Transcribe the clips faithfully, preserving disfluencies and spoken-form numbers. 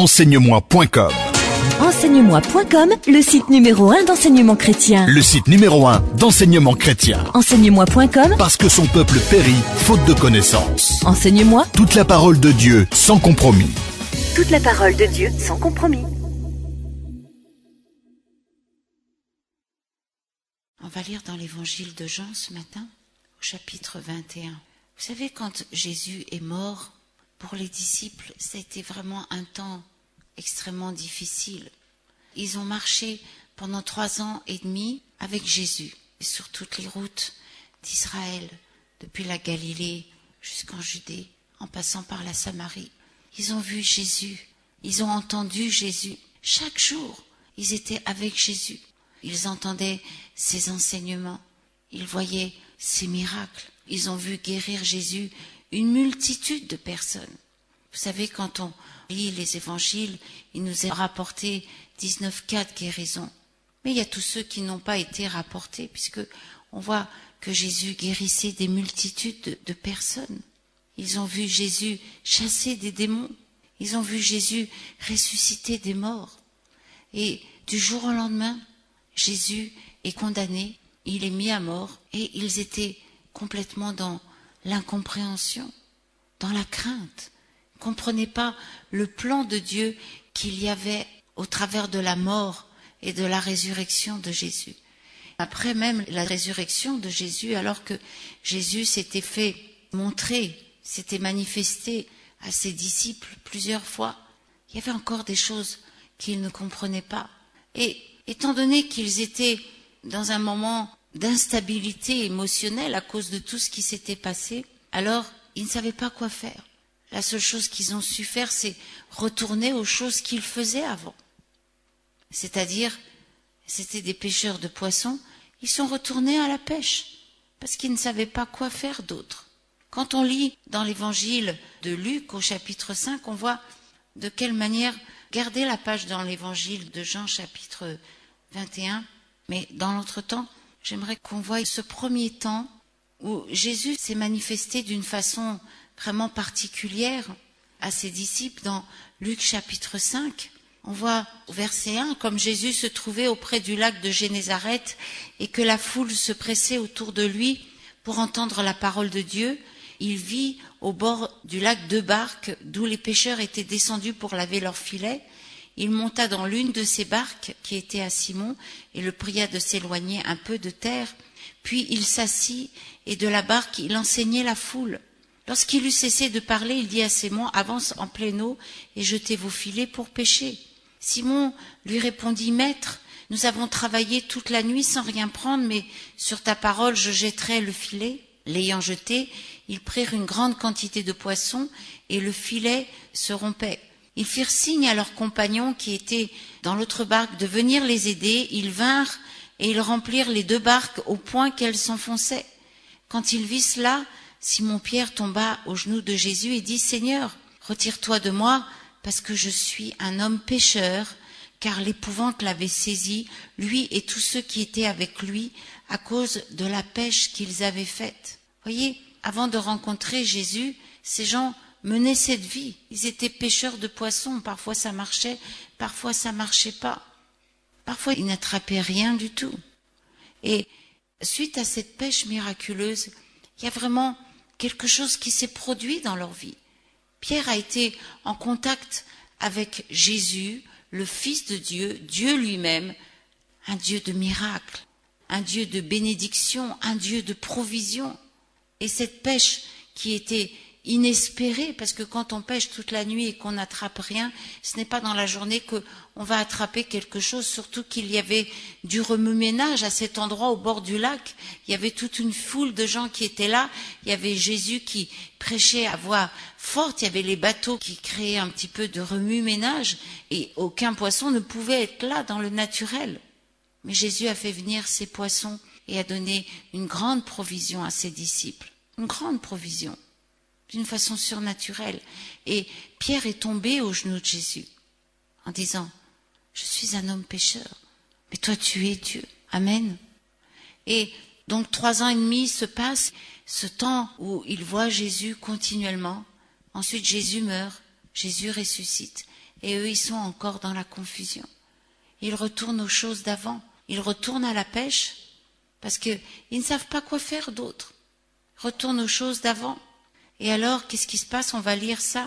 enseigne-moi point com. enseigne-moi point com, le site numéro un d'enseignement chrétien. Le site numéro un d'enseignement chrétien. enseigne-moi point com, Parce que son peuple périt faute de connaissance. Enseigne-moi. Toute la parole de Dieu sans compromis. Toute la parole de Dieu sans compromis. On va lire dans l'évangile de Jean ce matin, au chapitre vingt et un. Vous savez, quand Jésus est mort, pour les disciples, ça a été vraiment un temps extrêmement difficile. Ils ont marché pendant trois ans et demi avec Jésus, sur toutes les routes d'Israël, depuis la Galilée jusqu'en Judée, en passant par la Samarie. Ils ont vu Jésus, ils ont entendu Jésus. Chaque jour, ils étaient avec Jésus. Ils entendaient ses enseignements, ils voyaient ses miracles. Ils ont vu guérir Jésus une multitude de personnes. Vous savez, quand on lit les évangiles, il nous est rapporté dix-neuf cas de guérison. Mais il y a tous ceux qui n'ont pas été rapportés, puisque on voit que Jésus guérissait des multitudes de, de personnes. Ils ont vu Jésus chasser des démons. Ils ont vu Jésus ressusciter des morts. Et du jour au lendemain, Jésus est condamné, il est mis à mort, et ils étaient complètement dans l'incompréhension, dans la crainte. Ils ne comprenaient pas le plan de Dieu qu'il y avait au travers de la mort et de la résurrection de Jésus. Après même la résurrection de Jésus, alors que Jésus s'était fait montrer, s'était manifesté à ses disciples plusieurs fois, il y avait encore des choses qu'ils ne comprenaient pas. Et étant donné qu'ils étaient dans un moment d'instabilité émotionnelle à cause de tout ce qui s'était passé, alors ils ne savaient pas quoi faire. La seule chose qu'ils ont su faire, c'est retourner aux choses qu'ils faisaient avant. C'est-à-dire, c'était des pêcheurs de poissons, ils sont retournés à la pêche, parce qu'ils ne savaient pas quoi faire d'autre. Quand on lit dans l'évangile de Luc, au chapitre cinq, on voit de quelle manière, gardez la page dans l'évangile de Jean, chapitre vingt et un, mais dans l'entretemps, j'aimerais qu'on voie ce premier temps où Jésus s'est manifesté d'une façon vraiment particulière à ses disciples dans Luc chapitre cinq. On voit au verset un, comme Jésus se trouvait auprès du lac de Génézareth et que la foule se pressait autour de lui pour entendre la parole de Dieu, il vit au bord du lac deux barques d'où les pêcheurs étaient descendus pour laver leurs filets. Il monta dans l'une de ces barques qui était à Simon et le pria de s'éloigner un peu de terre. Puis il s'assit et de la barque il enseignait la foule. Lorsqu'il eut cessé de parler, il dit à Simon, avance en pleine eau et jetez vos filets pour pêcher. Simon lui répondit, Maître, nous avons travaillé toute la nuit sans rien prendre, mais sur ta parole je jetterai le filet. L'ayant jeté, ils prirent une grande quantité de poissons et le filet se rompait. Ils firent signe à leurs compagnons qui étaient dans l'autre barque de venir les aider. Ils vinrent et ils remplirent les deux barques au point qu'elles s'enfonçaient. Quand ils virent cela, Simon-Pierre tomba aux genoux de Jésus et dit, Seigneur, retire-toi de moi, parce que je suis un homme pécheur, car l'épouvante l'avait saisi, lui et tous ceux qui étaient avec lui, à cause de la pêche qu'ils avaient faite. Voyez, avant de rencontrer Jésus, ces gens menaient cette vie. Ils étaient pêcheurs de poissons. Parfois ça marchait, parfois ça marchait pas. Parfois ils n'attrapaient rien du tout. Et suite à cette pêche miraculeuse, il y a vraiment quelque chose qui s'est produit dans leur vie. Pierre a été en contact avec Jésus, le Fils de Dieu, Dieu lui-même, un Dieu de miracles, un Dieu de bénédiction, un Dieu de provision. Et cette pêche qui était inespérée, parce que quand on pêche toute la nuit et qu'on n'attrape rien, ce n'est pas dans la journée qu'on va attraper quelque chose, surtout qu'il y avait du remue-ménage à cet endroit au bord du lac. Il y avait toute une foule de gens qui étaient là. Il y avait Jésus qui prêchait à voix forte. Il y avait les bateaux qui créaient un petit peu de remue-ménage et aucun poisson ne pouvait être là dans le naturel. Mais Jésus a fait venir ces poissons et a donné une grande provision à ses disciples. Une grande provision, d'une façon surnaturelle. Et Pierre est tombé aux genoux de Jésus en disant, je suis un homme pécheur, mais toi tu es Dieu. Amen. Et donc trois ans et demi se passent, ce temps où il voit Jésus continuellement. Ensuite Jésus meurt, Jésus ressuscite. et eux, ils sont encore dans la confusion. Ils retournent aux choses d'avant. Ils retournent à la pêche parce qu'ils ne savent pas quoi faire d'autre. Ils retournent aux choses d'avant. Et alors, qu'est-ce qui se passe? On va lire ça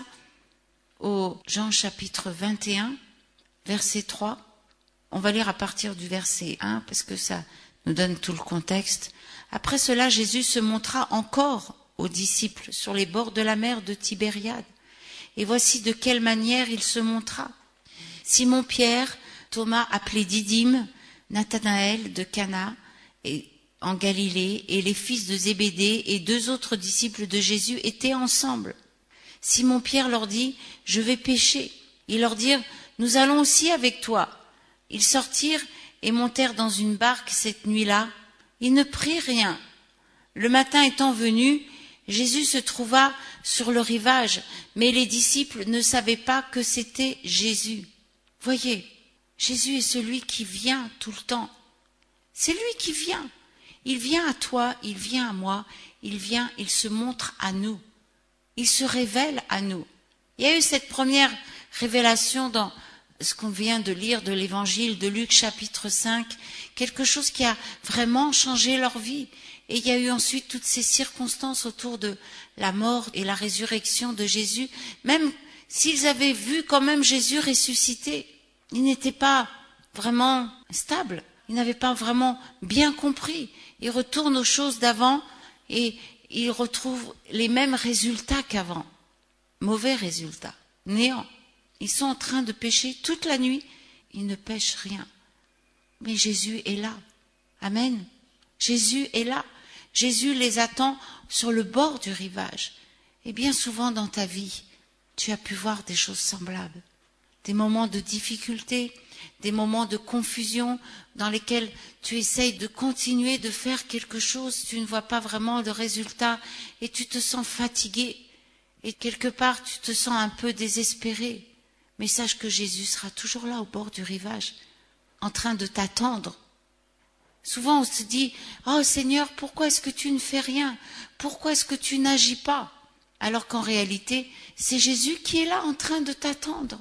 au Jean chapitre vingt et un, verset trois. On va lire à partir du verset un parce que ça nous donne tout le contexte. Après cela, Jésus se montra encore aux disciples sur les bords de la mer de Tibériade. Et voici de quelle manière il se montra. Simon-Pierre, Thomas appelé Didyme, Nathanaël de Cana et en Galilée et les fils de Zébédée et deux autres disciples de Jésus étaient ensemble. Simon-Pierre leur dit, « Je vais pêcher. » Ils leur dirent, « Nous allons aussi avec toi. » Ils sortirent et montèrent dans une barque cette nuit-là. Ils ne prirent rien. Le matin étant venu, Jésus se trouva sur le rivage, mais les disciples ne savaient pas que c'était Jésus. Voyez, Jésus est celui qui vient tout le temps. C'est lui qui vient. Il vient à toi, il vient à moi, il vient, il se montre à nous. Il se révèle à nous. Il y a eu cette première révélation dans ce qu'on vient de lire de l'évangile de Luc chapitre cinq, quelque chose qui a vraiment changé leur vie. Et il y a eu ensuite toutes ces circonstances autour de la mort et la résurrection de Jésus. Même s'ils avaient vu quand même Jésus ressuscité, ils n'étaient pas vraiment stables, ils n'avaient pas vraiment bien compris. Ils retournent aux choses d'avant et ils retrouvent les mêmes résultats qu'avant. Mauvais résultats, néant. Ils sont en train de pêcher toute la nuit, ils ne pêchent rien. Mais Jésus est là. Amen. Jésus est là. Jésus les attend sur le bord du rivage. Et bien souvent dans ta vie, tu as pu voir des choses semblables. Des moments de difficulté, des moments de confusion dans lesquels tu essayes de continuer de faire quelque chose, tu ne vois pas vraiment de résultat et tu te sens fatigué et quelque part tu te sens un peu désespéré. Mais sache que Jésus sera toujours là au bord du rivage, en train de t'attendre. Souvent on se dit, oh Seigneur, pourquoi est-ce que tu ne fais rien? Pourquoi est-ce que tu n'agis pas? Alors qu'en réalité, c'est Jésus qui est là en train de t'attendre.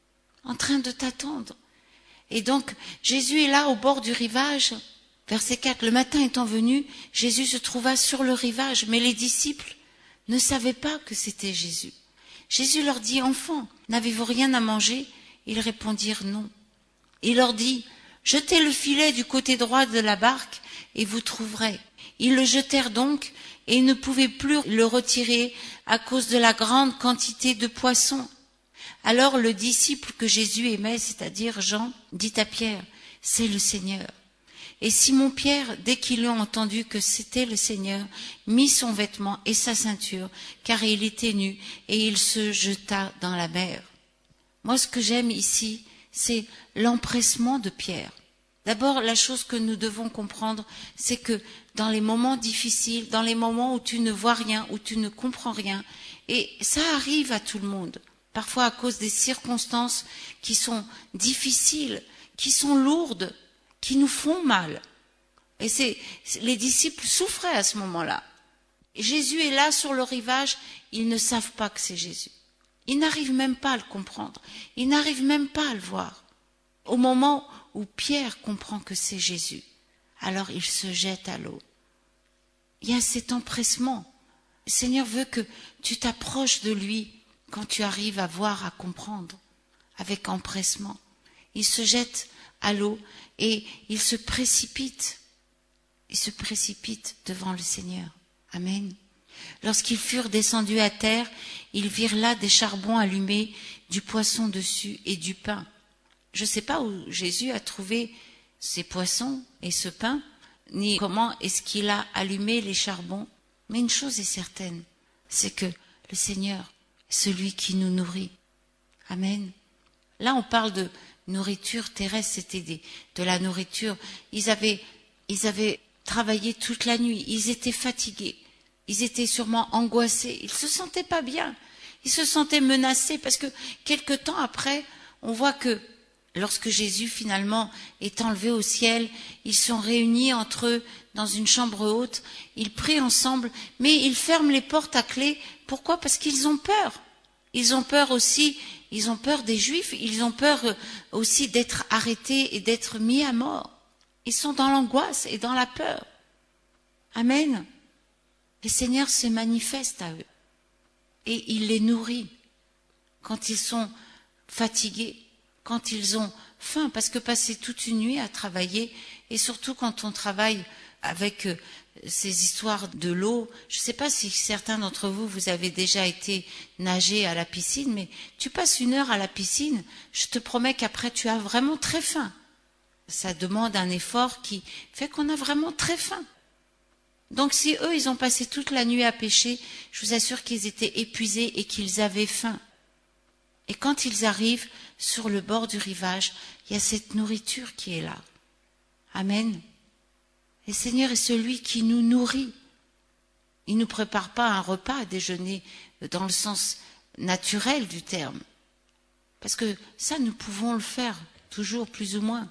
En train de t'attendre. Et donc, Jésus est là au bord du rivage. Verset quatre, le matin étant venu, Jésus se trouva sur le rivage, mais les disciples ne savaient pas que c'était Jésus. Jésus leur dit, enfants, n'avez-vous rien à manger? Ils répondirent non. Il leur dit, jetez le filet du côté droit de la barque et vous trouverez. Ils le jetèrent donc et ils ne pouvaient plus le retirer à cause de la grande quantité de poissons. Alors le disciple que Jésus aimait, c'est-à-dire Jean, dit à Pierre, c'est le Seigneur. Et Simon-Pierre, dès qu'il eut entendu que c'était le Seigneur, mit son vêtement et sa ceinture, car il était nu, et il se jeta dans la mer. Moi, ce que j'aime ici, c'est l'empressement de Pierre. D'abord, la chose que nous devons comprendre, c'est que dans les moments difficiles, dans les moments où tu ne vois rien, où tu ne comprends rien, et ça arrive à tout le monde, parfois à cause des circonstances qui sont difficiles, qui sont lourdes, qui nous font mal. Et c'est, les disciples souffraient à ce moment-là. Jésus est là sur le rivage, ils ne savent pas que c'est Jésus. Ils n'arrivent même pas à le comprendre. Ils n'arrivent même pas à le voir. Au moment où Pierre comprend que c'est Jésus, alors il se jette à l'eau. Il y a cet empressement. Le Seigneur veut que tu t'approches de lui quand tu arrives à voir, à comprendre, avec empressement. Il se jette à l'eau et il se précipite. Il se précipite devant le Seigneur. Amen. Lorsqu'ils furent descendus à terre, ils virent là des charbons allumés, du poisson dessus et du pain. Je ne sais pas où Jésus a trouvé ces poissons et ce pain, ni comment est-ce qu'il a allumé les charbons. Mais une chose est certaine, c'est que le Seigneur est celui qui nous nourrit. Amen. Là, on parle de nourriture terrestre, c'était des, de la nourriture. Ils avaient, ils avaient travaillé toute la nuit, ils étaient fatigués, ils étaient sûrement angoissés, ils se sentaient pas bien, ils se sentaient menacés parce que quelque temps après, on voit que lorsque Jésus finalement est enlevé au ciel, ils sont réunis entre eux dans une chambre haute, ils prient ensemble, mais ils ferment les portes à clé. Pourquoi? Parce qu'ils ont peur. Ils ont peur aussi ils ont peur des Juifs, ils ont peur aussi d'être arrêtés et d'être mis à mort. Ils sont dans l'angoisse et dans la peur. Amen. Le Seigneur se manifeste à eux et il les nourrit quand ils sont fatigués, quand ils ont faim, parce que passer toute une nuit à travailler, et surtout quand on travaille avec ces histoires de l'eau, je ne sais pas si certains d'entre vous, vous avez déjà été nager à la piscine, mais tu passes une heure à la piscine, je te promets qu'après tu as vraiment très faim. Ça demande un effort qui fait qu'on a vraiment très faim. Donc si eux, ils ont passé toute la nuit à pêcher, je vous assure qu'ils étaient épuisés et qu'ils avaient faim. Et quand ils arrivent sur le bord du rivage, il y a cette nourriture qui est là. Amen. Le Seigneur est celui qui nous nourrit. Il ne nous prépare pas un repas à déjeuner dans le sens naturel du terme. Parce que ça, nous pouvons le faire, toujours plus ou moins.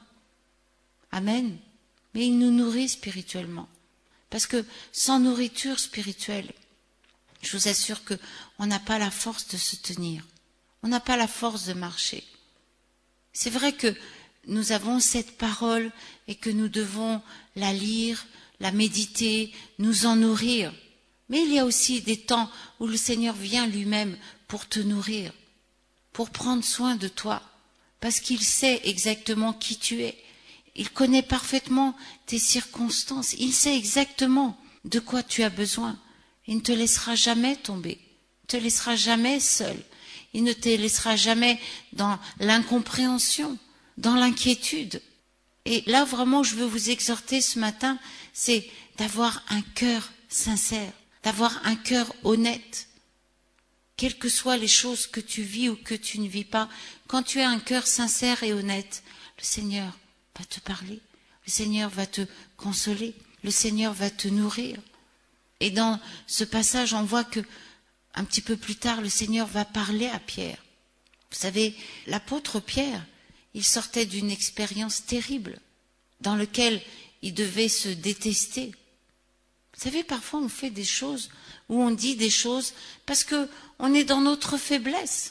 Amen. Mais il nous nourrit spirituellement. Parce que sans nourriture spirituelle, je vous assure qu'on n'a pas la force de se tenir. On n'a pas la force de marcher. C'est vrai que nous avons cette parole et que nous devons la lire, la méditer, nous en nourrir. Mais il y a aussi des temps où le Seigneur vient lui-même pour te nourrir, pour prendre soin de toi, parce qu'il sait exactement qui tu es. Il connaît parfaitement tes circonstances. Il sait exactement de quoi tu as besoin. Il ne te laissera jamais tomber. Il ne te laissera jamais seul. Il ne te laissera jamais dans l'incompréhension, dans l'inquiétude. Et là, vraiment, je veux vous exhorter ce matin, c'est d'avoir un cœur sincère, d'avoir un cœur honnête. Quelles que soient les choses que tu vis ou que tu ne vis pas, quand tu as un cœur sincère et honnête, le Seigneur va te parler, le Seigneur va te consoler, le Seigneur va te nourrir. Et dans ce passage, on voit que un petit peu plus tard, le Seigneur va parler à Pierre. Vous savez, l'apôtre Pierre, il sortait d'une expérience terrible dans laquelle il devait se détester. Vous savez, parfois on fait des choses ou on dit des choses parce que on est dans notre faiblesse,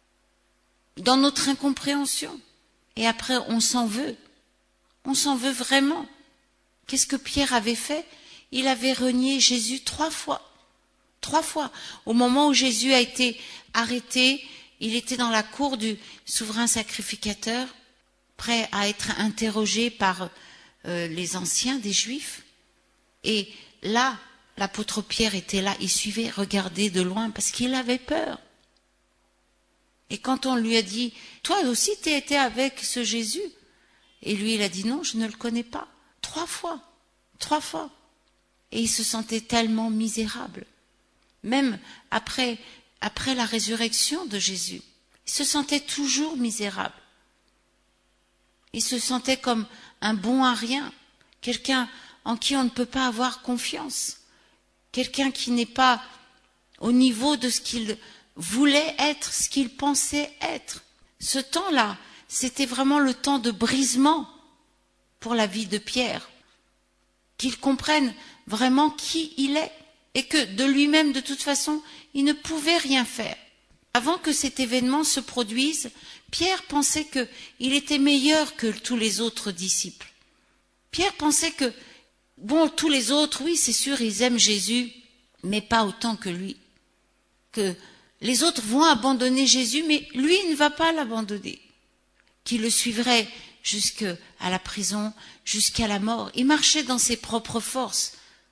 dans notre incompréhension. Et après, on s'en veut. On s'en veut vraiment. Qu'est-ce que Pierre avait fait? Il avait renié Jésus trois fois. Trois fois. Au moment où Jésus a été arrêté, il était dans la cour du souverain sacrificateur, prêt à être interrogé par euh, les anciens des Juifs. Et là, l'apôtre Pierre était là, il suivait, regardait de loin, parce qu'il avait peur. Et quand on lui a dit, toi aussi tu étais avec ce Jésus? Et lui, il a dit, non, je ne le connais pas. Trois fois. Trois fois. Et il se sentait tellement misérable. Même après, après la résurrection de Jésus, il se sentait toujours misérable. Il se sentait comme un bon à rien, quelqu'un en qui on ne peut pas avoir confiance, quelqu'un qui n'est pas au niveau de ce qu'il voulait être, ce qu'il pensait être. Ce temps-là, c'était vraiment le temps de brisement pour la vie de Pierre, qu'il comprenne vraiment qui il est. Et que de lui-même, de toute façon, il ne pouvait rien faire. Avant que cet événement se produise, Pierre pensait qu'il était meilleur que tous les autres disciples. Pierre pensait que, bon, tous les autres, oui, c'est sûr, ils aiment Jésus, mais pas autant que lui. Que les autres vont abandonner Jésus, mais lui ne va pas l'abandonner. Qu'il le suivrait jusqu'à la prison, jusqu'à la mort. Il marchait dans ses propres forces.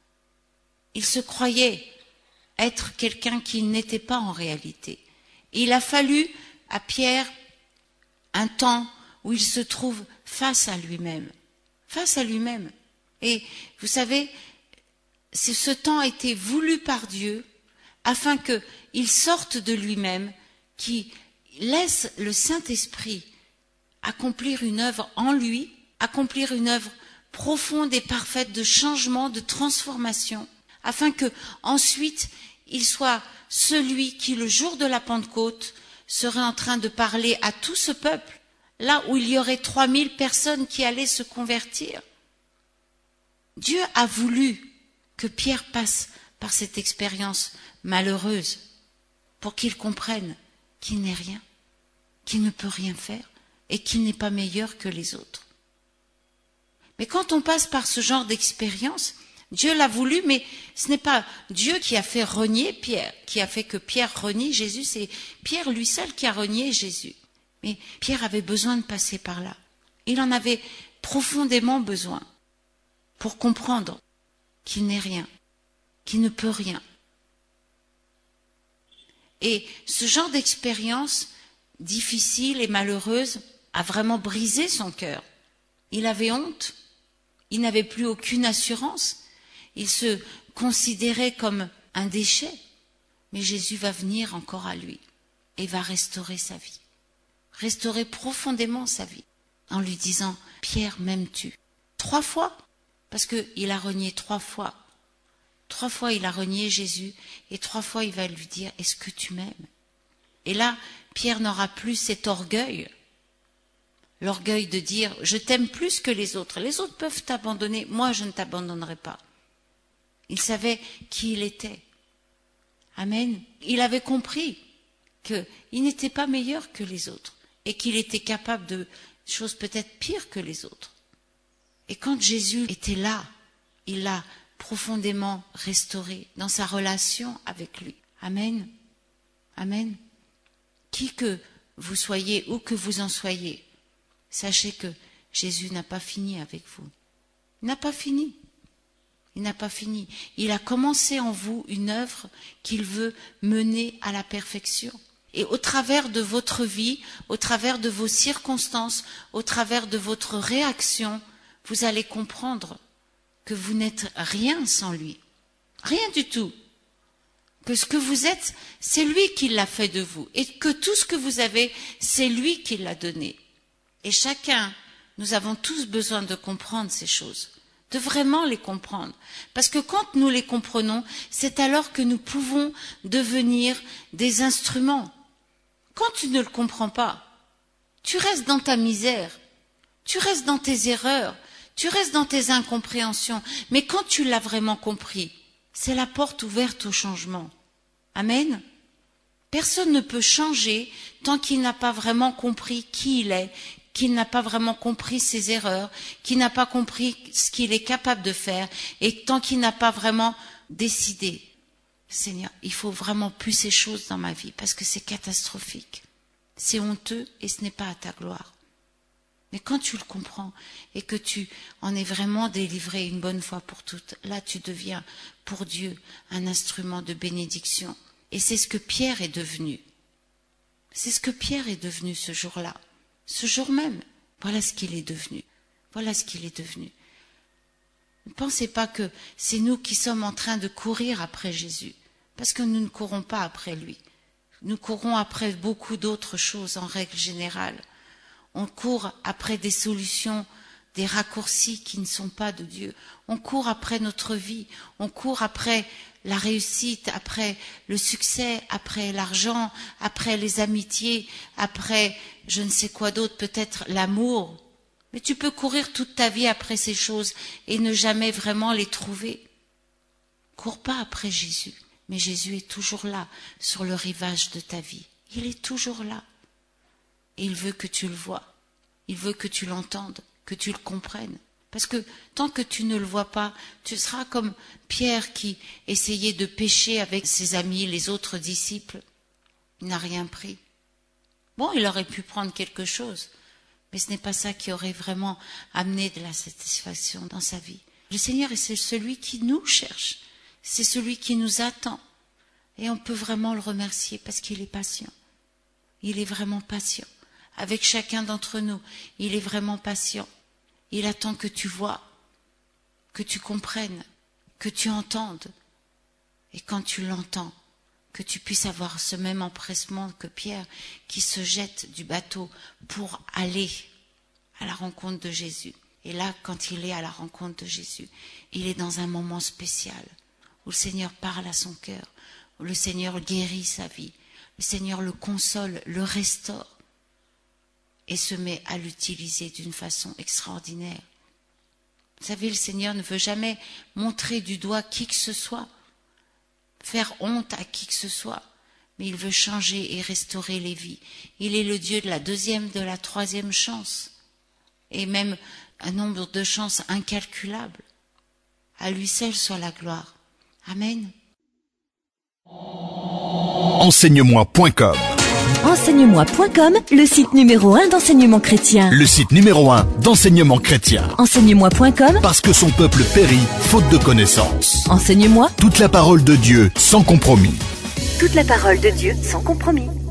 Il se croyait être quelqu'un qu'il n'était pas en réalité. Et il a fallu à Pierre un temps où il se trouve face à lui-même. Face à lui-même. Et vous savez, ce temps a été voulu par Dieu afin qu'il sorte de lui-même, qu'il laisse le Saint-Esprit accomplir une œuvre en lui, accomplir une œuvre profonde et parfaite de changement, de transformation, afin que ensuite il soit celui qui, le jour de la Pentecôte, serait en train de parler à tout ce peuple, là où il y aurait trois mille personnes qui allaient se convertir. Dieu a voulu que Pierre passe par cette expérience malheureuse pour qu'il comprenne qu'il n'est rien, qu'il ne peut rien faire et qu'il n'est pas meilleur que les autres. Mais quand on passe par ce genre d'expérience, Dieu l'a voulu, mais ce n'est pas Dieu qui a fait renier Pierre, qui a fait que Pierre renie Jésus, c'est Pierre lui seul qui a renié Jésus. Mais Pierre avait besoin de passer par là. Il en avait profondément besoin pour comprendre qu'il n'est rien, qu'il ne peut rien. Et ce genre d'expérience difficile et malheureuse a vraiment brisé son cœur. Il avait honte, il n'avait plus aucune assurance, il se considérait comme un déchet. Mais Jésus va venir encore à lui et va restaurer sa vie, restaurer profondément sa vie, en lui disant « Pierre, m'aimes-tu » Trois fois, parce qu'il a renié trois fois. Trois fois il a renié Jésus et trois fois il va lui dire « Est-ce que tu m'aimes » Et là, Pierre n'aura plus cet orgueil, l'orgueil de dire « Je t'aime plus que les autres. Les autres peuvent t'abandonner, moi je ne t'abandonnerai pas. » Il savait qui il était. Amen. Il avait compris qu'il n'était pas meilleur que les autres et qu'il était capable de choses peut-être pires que les autres. Et quand Jésus était là, il l'a profondément restauré dans sa relation avec lui. Amen. Amen. Qui que vous soyez, où que vous en soyez, sachez que Jésus n'a pas fini avec vous. Il n'a pas fini. Il n'a pas fini. Il a commencé en vous une œuvre qu'il veut mener à la perfection. Et au travers de votre vie, au travers de vos circonstances, au travers de votre réaction, vous allez comprendre que vous n'êtes rien sans lui. Rien du tout. Que ce que vous êtes, c'est lui qui l'a fait de vous. Et que tout ce que vous avez, c'est lui qui l'a donné. Et chacun, nous avons tous besoin de comprendre ces choses, de vraiment les comprendre. Parce que quand nous les comprenons, c'est alors que nous pouvons devenir des instruments. Quand tu ne le comprends pas, tu restes dans ta misère, tu restes dans tes erreurs, tu restes dans tes incompréhensions. Mais quand tu l'as vraiment compris, c'est la porte ouverte au changement. Amen. Personne ne peut changer tant qu'il n'a pas vraiment compris qui il est, qu'il n'a pas vraiment compris ses erreurs, qu'il n'a pas compris ce qu'il est capable de faire, et tant qu'il n'a pas vraiment décidé, Seigneur, il faut vraiment plus ces choses dans ma vie, parce que c'est catastrophique, c'est honteux et ce n'est pas à ta gloire. Mais quand tu le comprends et que tu en es vraiment délivré une bonne fois pour toutes, là tu deviens pour Dieu un instrument de bénédiction. Et c'est ce que Pierre est devenu. C'est ce que Pierre est devenu ce jour-là. Ce jour même, voilà ce qu'il est devenu. Voilà ce qu'il est devenu. Ne pensez pas que c'est nous qui sommes en train de courir après Jésus, parce que nous ne courons pas après lui. Nous courons après beaucoup d'autres choses en règle générale. On court après des solutions, des raccourcis qui ne sont pas de Dieu. On court après notre vie, on court après la réussite, après le succès, après l'argent, après les amitiés, après je ne sais quoi d'autre, peut-être l'amour. Mais tu peux courir toute ta vie après ces choses et ne jamais vraiment les trouver. Cours pas après Jésus, mais Jésus est toujours là, sur le rivage de ta vie. Il est toujours là. Et il veut que tu le vois, il veut que tu l'entendes, que tu le comprennes. Parce que tant que tu ne le vois pas, tu seras comme Pierre qui essayait de pêcher avec ses amis, les autres disciples. Il n'a rien pris. Bon, il aurait pu prendre quelque chose, mais ce n'est pas ça qui aurait vraiment amené de la satisfaction dans sa vie. Le Seigneur, c'est celui qui nous cherche, c'est celui qui nous attend. Et on peut vraiment le remercier parce qu'il est patient. Il est vraiment patient. Avec chacun d'entre nous, il est vraiment patient. Il attend que tu vois, que tu comprennes, que tu entendes. Et quand tu l'entends, que tu puisses avoir ce même empressement que Pierre qui se jette du bateau pour aller à la rencontre de Jésus. Et là, quand il est à la rencontre de Jésus, il est dans un moment spécial où le Seigneur parle à son cœur, où le Seigneur guérit sa vie, le Seigneur le console, le restaure et se met à l'utiliser d'une façon extraordinaire. Vous savez, le Seigneur ne veut jamais montrer du doigt qui que ce soit, faire honte à qui que ce soit, mais il veut changer et restaurer les vies. Il est le Dieu de la deuxième, de la troisième chance, et même un nombre de chances incalculables. À lui seul soit la gloire. Amen. Enseigne-moi point com. Enseigne-moi point com, le site numéro un d'enseignement chrétien. Le site numéro un d'enseignement chrétien. Enseigne-moi point com, Parce que son peuple périt faute de connaissances. enseigne-moi Toute la parole de Dieu sans compromis. toute la parole de Dieu sans compromis.